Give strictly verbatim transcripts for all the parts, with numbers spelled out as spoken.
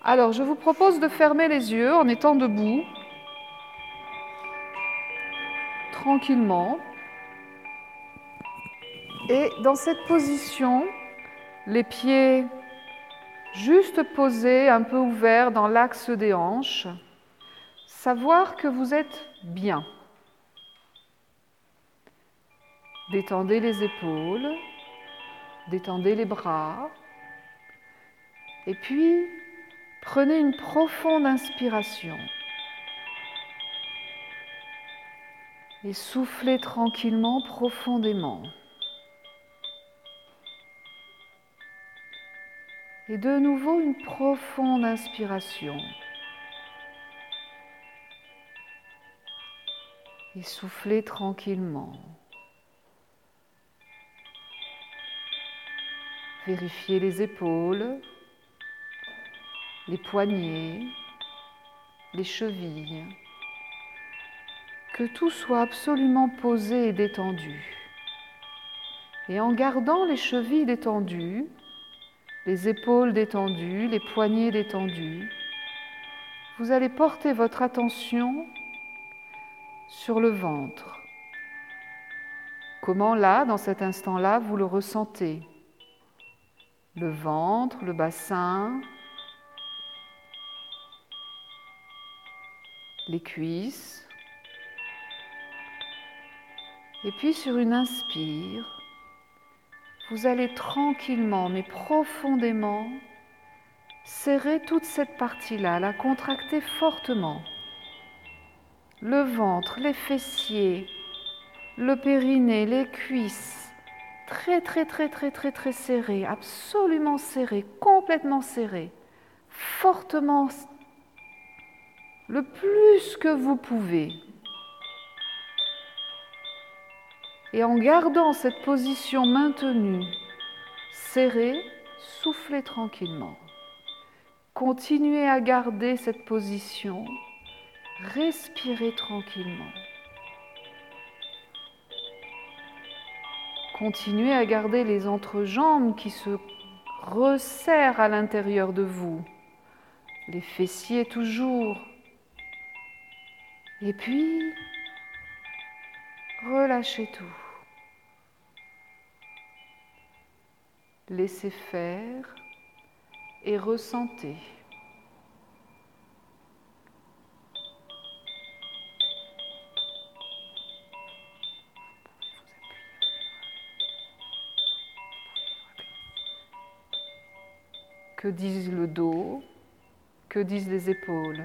Alors, je vous propose de fermer les yeux en étant debout, tranquillement. Et dans cette position, les pieds juste posés, un peu ouverts dans l'axe des hanches, savoir que vous êtes bien. Détendez les épaules, détendez les bras, et puis prenez une profonde inspiration. Et soufflez tranquillement, profondément. Et de nouveau une profonde inspiration. Et soufflez tranquillement. Vérifiez les épaules, les poignets, les chevilles. Que tout soit absolument posé et détendu. Et en gardant les chevilles détendues, les épaules détendues, les poignets détendus, vous allez porter votre attention sur le ventre. Comment là, dans cet instant-là, vous le ressentez? Le ventre, le bassin, les cuisses. Et puis sur une inspire, vous allez tranquillement mais profondément serrer toute cette partie-là, la contracter fortement. Le ventre, les fessiers, le périnée, les cuisses, très très très très très très serrés, absolument serrés, complètement serrés, fortement, le plus que vous pouvez. Et en gardant cette position maintenue, serrée, soufflez tranquillement. Continuez à garder cette position, respirez tranquillement. Continuez à garder les entrejambes qui se resserrent à l'intérieur de vous, les fessiers toujours. Et puis, relâchez tout. Laissez faire et ressentez. Que disent le dos? Que disent les épaules?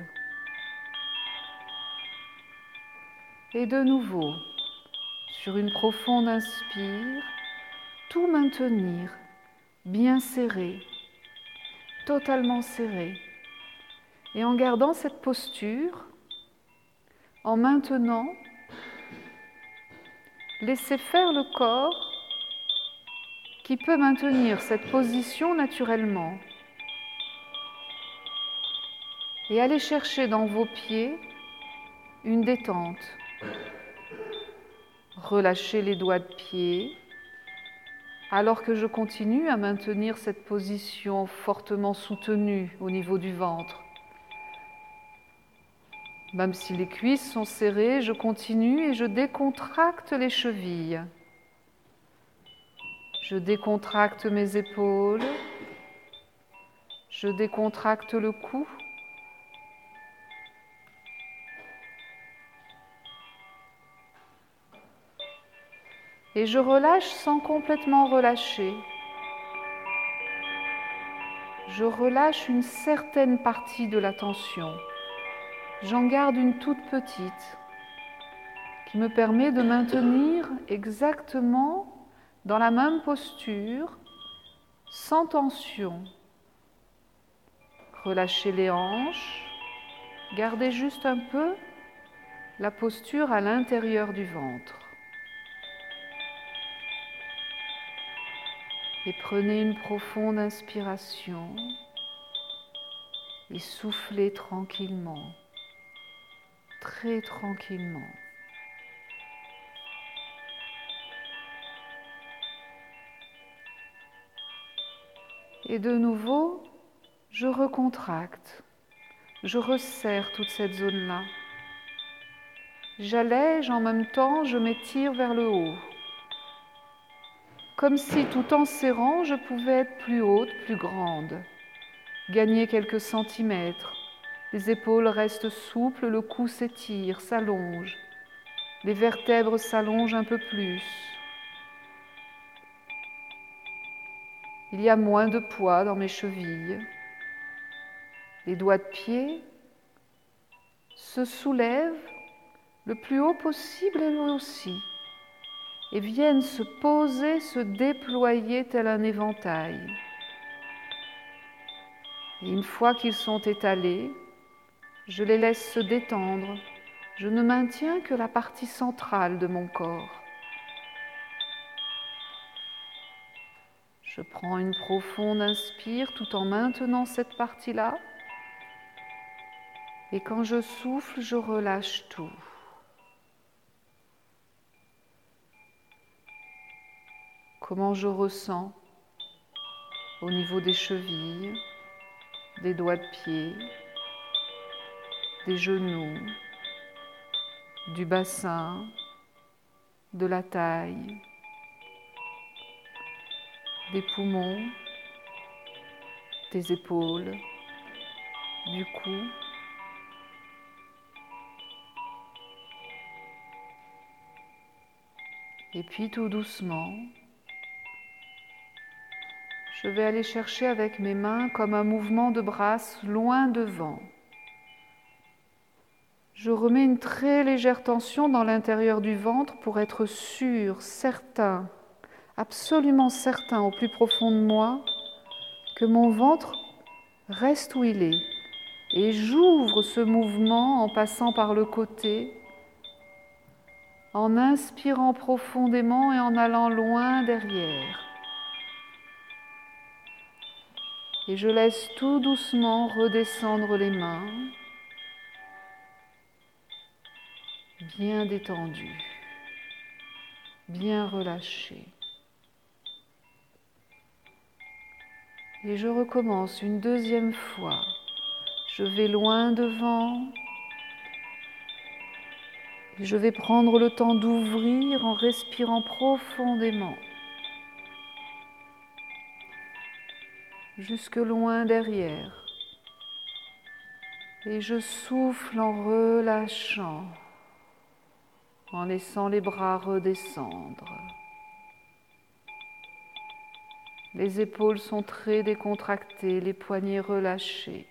Et de nouveau, sur une profonde inspire, tout maintenir, bien serré, totalement serré. Et en gardant cette posture, en maintenant, laissez faire le corps qui peut maintenir cette position naturellement. Et allez chercher dans vos pieds une détente. Relâchez les doigts de pied, alors que je continue à maintenir cette position fortement soutenue au niveau du ventre. Même si les cuisses sont serrées, je continue et je décontracte les chevilles. Je décontracte mes épaules, je décontracte le cou. Et je relâche sans complètement relâcher. Je relâche une certaine partie de la tension. J'en garde une toute petite qui me permet de maintenir exactement dans la même posture, sans tension. Relâchez les hanches, gardez juste un peu la posture à l'intérieur du ventre. Et prenez une profonde inspiration et soufflez tranquillement, très tranquillement. Et de nouveau, je recontracte, je resserre toute cette zone-là. J'allège, en même temps, je m'étire vers le haut. Comme si, tout en serrant, je pouvais être plus haute, plus grande, gagner quelques centimètres. Les épaules restent souples, le cou s'étire, s'allonge. Les vertèbres s'allongent un peu plus. Il y a moins de poids dans mes chevilles. Les doigts de pied se soulèvent le plus haut possible eux aussi et viennent se poser, se déployer tel un éventail. Et une fois qu'ils sont étalés, je les laisse se détendre. Je ne maintiens que la partie centrale de mon corps. Je prends une profonde inspire tout en maintenant cette partie-là. Et quand je souffle, je relâche tout. Comment je ressens au niveau des chevilles, des doigts de pied, des genoux, du bassin, de la taille, des poumons, des épaules, du cou. Et puis tout doucement, je vais aller chercher avec mes mains comme un mouvement de brasse loin devant. Je remets une très légère tension dans l'intérieur du ventre pour être sûr, certain, absolument certain au plus profond de moi que mon ventre reste où il est. Et j'ouvre ce mouvement en passant par le côté, en inspirant profondément et en allant loin derrière. Et je laisse tout doucement redescendre les mains, bien détendues, bien relâchées. Et je recommence une deuxième fois. Je vais loin devant. Et je vais prendre le temps d'ouvrir en respirant profondément. Jusque loin derrière. Et je souffle en relâchant, en laissant les bras redescendre. Les épaules sont très décontractées, les poignets relâchés.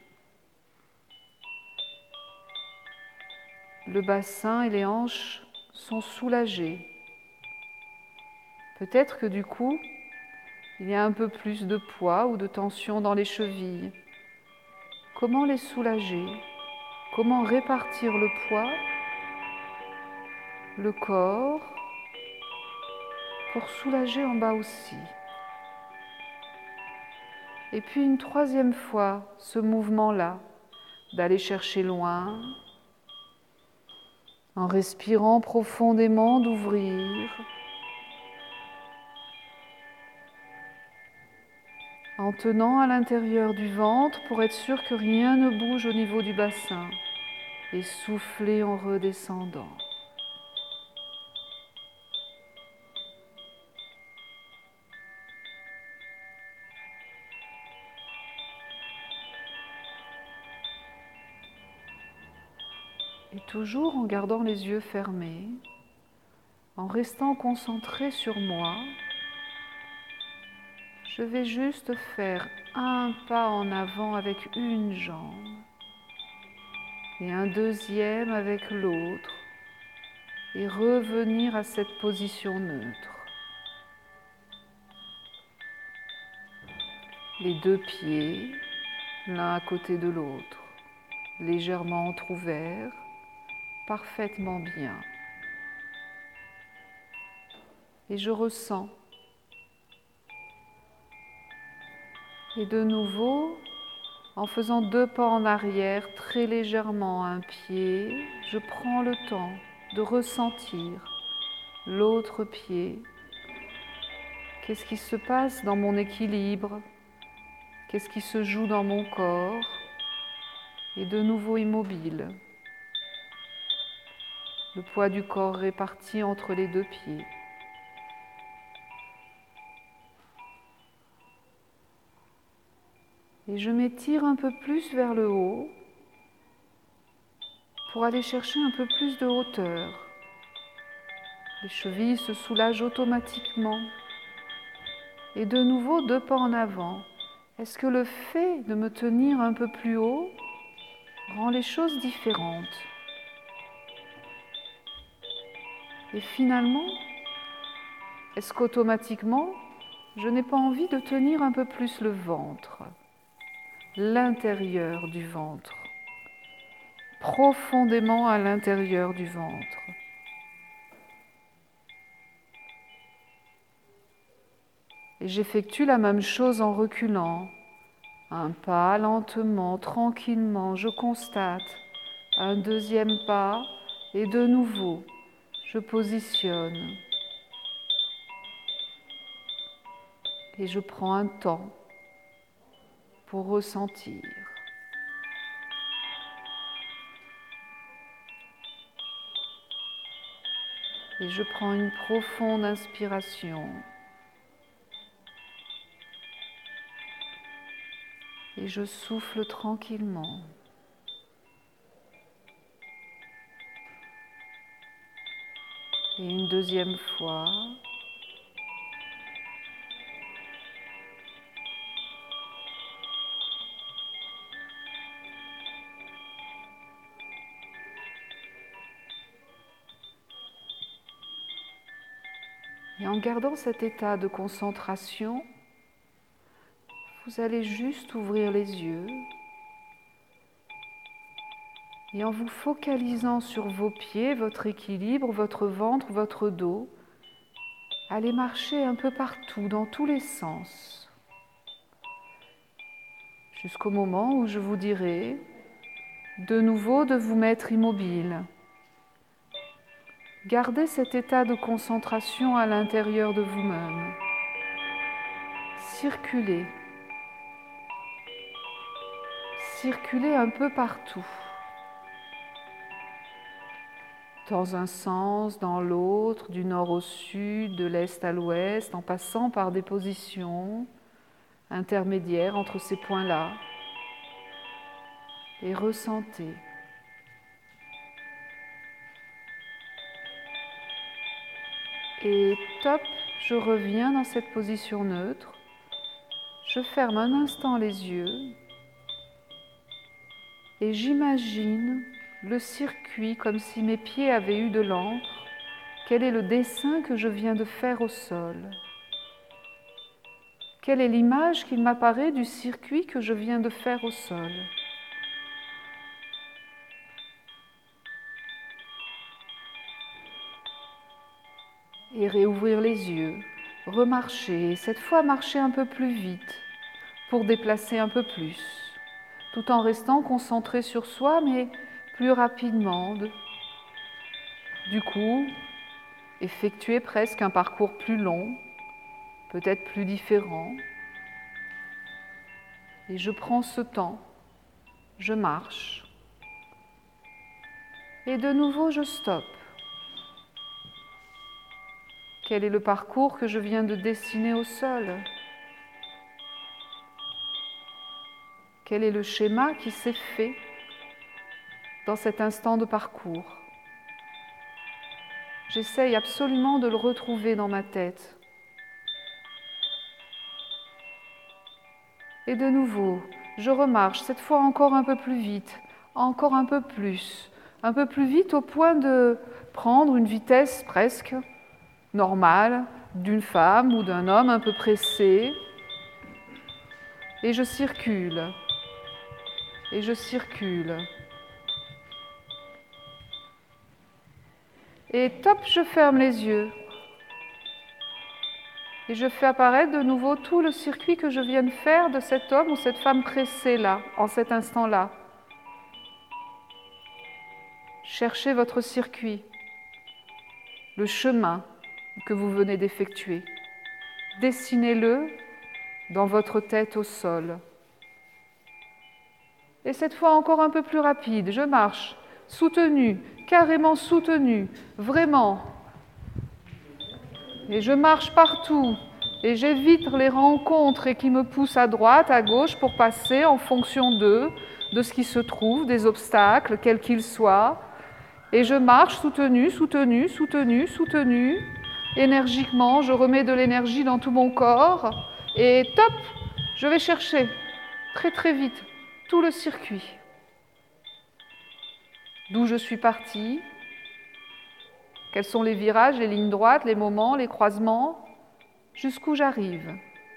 Le bassin et les hanches sont soulagés. Peut-être que du coup, il y a un peu plus de poids ou de tension dans les chevilles. Comment les soulager? Comment répartir le poids, le corps, pour soulager en bas aussi? Et puis une troisième fois, ce mouvement-là, d'aller chercher loin, en respirant profondément, d'ouvrir, en tenant à l'intérieur du ventre pour être sûr que rien ne bouge au niveau du bassin, et souffler en redescendant. Et toujours en gardant les yeux fermés, en restant concentré sur moi, je vais juste faire un pas en avant avec une jambe et un deuxième avec l'autre et revenir à cette position neutre. Les deux pieds, l'un à côté de l'autre, légèrement entrouverts, parfaitement bien. Et je ressens. Et de nouveau, en faisant deux pas en arrière, très légèrement un pied, je prends le temps de ressentir l'autre pied. Qu'est-ce qui se passe dans mon équilibre? Qu'est-ce qui se joue dans mon corps? Et de nouveau immobile. Le poids du corps réparti entre les deux pieds. Et je m'étire un peu plus vers le haut pour aller chercher un peu plus de hauteur. Les chevilles se soulagent automatiquement. Et de nouveau, deux pas en avant. Est-ce que le fait de me tenir un peu plus haut rend les choses différentes? Et finalement, est-ce qu'automatiquement, je n'ai pas envie de tenir un peu plus le ventre, l'intérieur du ventre, profondément à l'intérieur du ventre? Et j'effectue la même chose en reculant. Un pas lentement, tranquillement, je constate. Un deuxième pas et de nouveau, je positionne. Et je prends un temps pour ressentir. Et je prends une profonde inspiration. Et je souffle tranquillement. Et une deuxième fois. Et en gardant cet état de concentration, vous allez juste ouvrir les yeux et en vous focalisant sur vos pieds, votre équilibre, votre ventre, votre dos, allez marcher un peu partout, dans tous les sens, jusqu'au moment où je vous dirai de nouveau de vous mettre immobile. Gardez cet état de concentration à l'intérieur de vous-même. Circulez. Circulez un peu partout. Dans un sens, dans l'autre, du nord au sud, de l'est à l'ouest, en passant par des positions intermédiaires entre ces points-là. Et ressentez. Et top, je reviens dans cette position neutre. Je ferme un instant les yeux et j'imagine le circuit comme si mes pieds avaient eu de l'encre. Quel est le dessin que je viens de faire au sol? Quelle est l'image qu'il m'apparaît du circuit que je viens de faire au sol? Et réouvrir les yeux, remarcher, cette fois marcher un peu plus vite pour déplacer un peu plus, tout en restant concentré sur soi, mais plus rapidement. Du coup, effectuer presque un parcours plus long, peut-être plus différent. Et je prends ce temps, je marche. Et de nouveau, je stoppe. Quel est le parcours que je viens de dessiner au sol? Quel est le schéma qui s'est fait dans cet instant de parcours? J'essaye absolument de le retrouver dans ma tête. Et de nouveau, je remarche, cette fois encore un peu plus vite, encore un peu plus, un peu plus vite au point de prendre une vitesse presque normale d'une femme ou d'un homme un peu pressé. Et je circule, et je circule. Et top, je ferme les yeux. Et je fais apparaître de nouveau tout le circuit que je viens de faire de cet homme ou cette femme pressée là, en cet instant-là. Cherchez votre circuit, le chemin que vous venez d'effectuer. Dessinez-le dans votre tête au sol. Et cette fois encore un peu plus rapide. Je marche, soutenu, carrément soutenu, vraiment. Et je marche partout. Et j'évite les rencontres et qui me poussent à droite, à gauche pour passer en fonction d'eux, de ce qui se trouve, des obstacles, quels qu'ils soient. Et je marche soutenu, soutenu, soutenu, soutenu. Énergiquement, je remets de l'énergie dans tout mon corps. Et top, je vais chercher très très vite tout le circuit. D'où je suis partie. Quels sont les virages, les lignes droites, les moments, les croisements, jusqu'où j'arrive.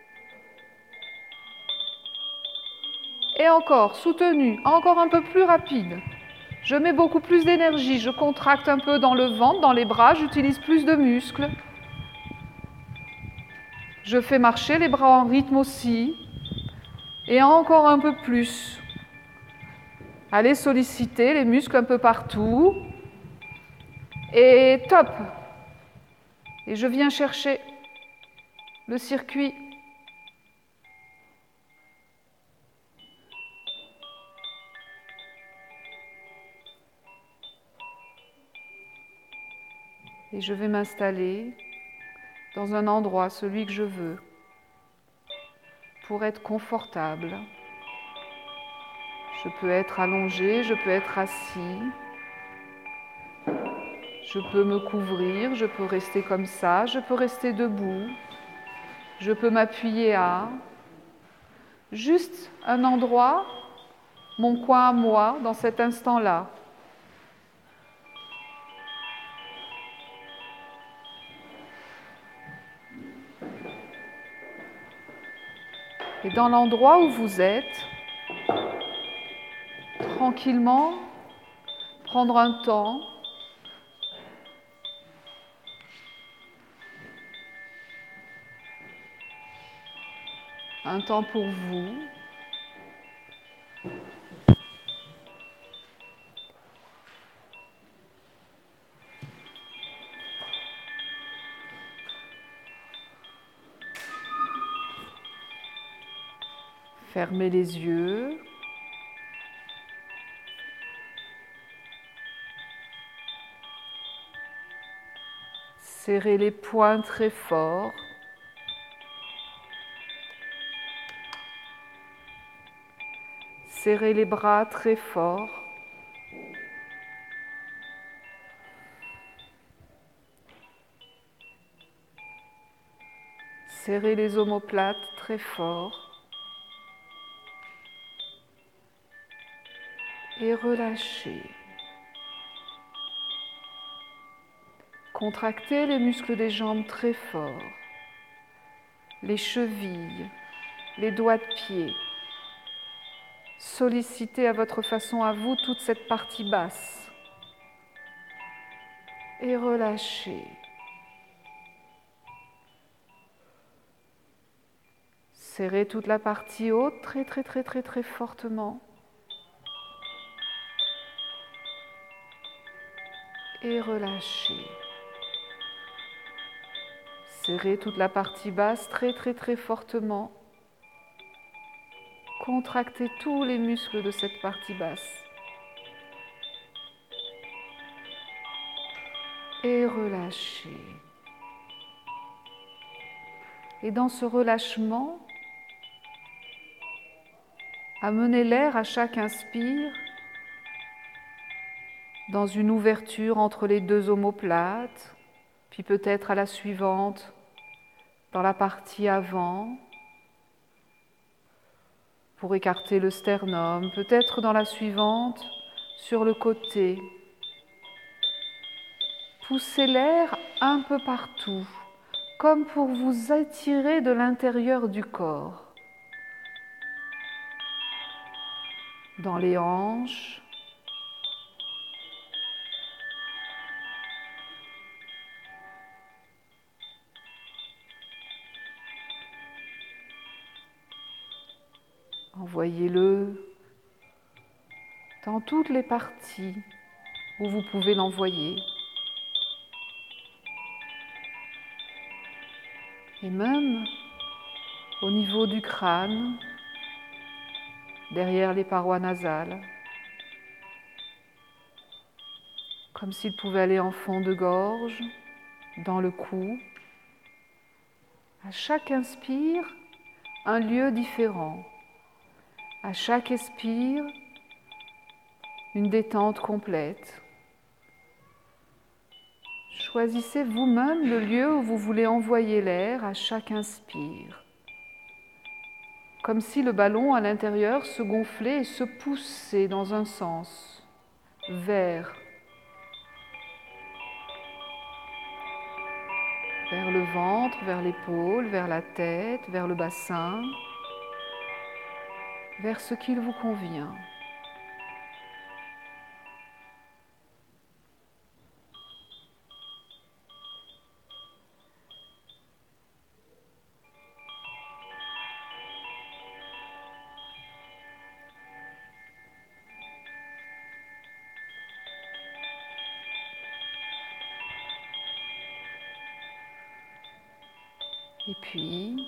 Et encore, soutenu, encore un peu plus rapide. Je mets beaucoup plus d'énergie, je contracte un peu dans le ventre, dans les bras, j'utilise plus de muscles. Je fais marcher les bras en rythme aussi. Et encore un peu plus. Allez solliciter les muscles un peu partout. Et top! Et je viens chercher le circuit. Et je vais m'installer dans un endroit, celui que je veux, pour être confortable. Je peux être allongé, je peux être assis. Je peux me couvrir, je peux rester comme ça, je peux rester debout. Je peux m'appuyer à juste un endroit, mon coin à moi, dans cet instant-là. Et dans l'endroit où vous êtes, tranquillement, prendre un temps, un temps pour vous. Fermez les yeux. Serrez les poings très fort. Serrez les bras très fort. Serrez les omoplates très fort. Et relâchez. Contractez les muscles des jambes très fort, les chevilles, les doigts de pied. Sollicitez à votre façon à vous toute cette partie basse. Et relâchez. Serrez toute la partie haute très très très très très fortement. Et relâchez. Serrez toute la partie basse très très très fortement. Contractez tous les muscles de cette partie basse. Et relâchez. Et dans ce relâchement, amenez l'air à chaque inspire dans une ouverture entre les deux omoplates, puis peut-être à la suivante, dans la partie avant, pour écarter le sternum, peut-être dans la suivante, sur le côté. Poussez l'air un peu partout, comme pour vous attirer de l'intérieur du corps. Dans les hanches, envoyez-le dans toutes les parties où vous pouvez l'envoyer. Et même au niveau du crâne, derrière les parois nasales, comme s'il pouvait aller en fond de gorge, dans le cou. À chaque inspire, un lieu différent. À chaque expire, une détente complète. Choisissez vous-même le lieu où vous voulez envoyer l'air à chaque inspire. Comme si le ballon à l'intérieur se gonflait et se poussait dans un sens, vers, vers le ventre, vers l'épaule, vers la tête, vers le bassin, vers ce qu'il vous convient. Et puis,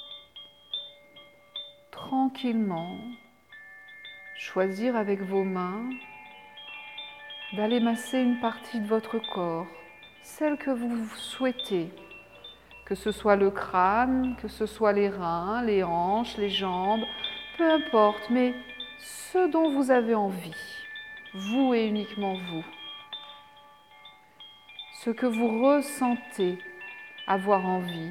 tranquillement, choisir avec vos mains d'aller masser une partie de votre corps, celle que vous souhaitez, que ce soit le crâne, que ce soit les reins, les hanches, les jambes, peu importe, mais ce dont vous avez envie, vous et uniquement vous. Ce que vous ressentez avoir envie.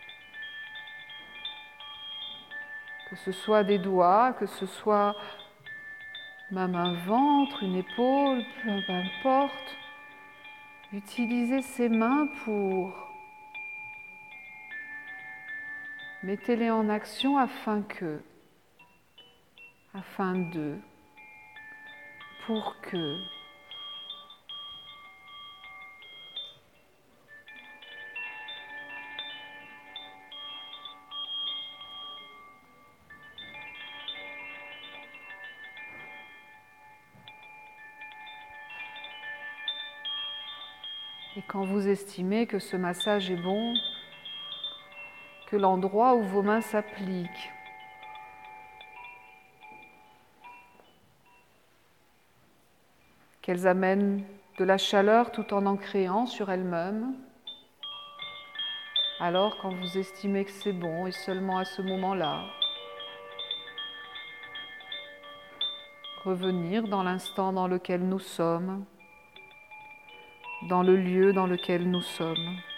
Que ce soit des doigts, que ce soit même un ventre, une épaule, peu importe. Utilisez ces mains pour... Mettez-les en action afin que, afin de, pour que... Et quand vous estimez que ce massage est bon, que l'endroit où vos mains s'appliquent, qu'elles amènent de la chaleur tout en en créant sur elles-mêmes, alors quand vous estimez que c'est bon, et seulement à ce moment-là, revenir dans l'instant dans lequel nous sommes, dans le lieu dans lequel nous sommes.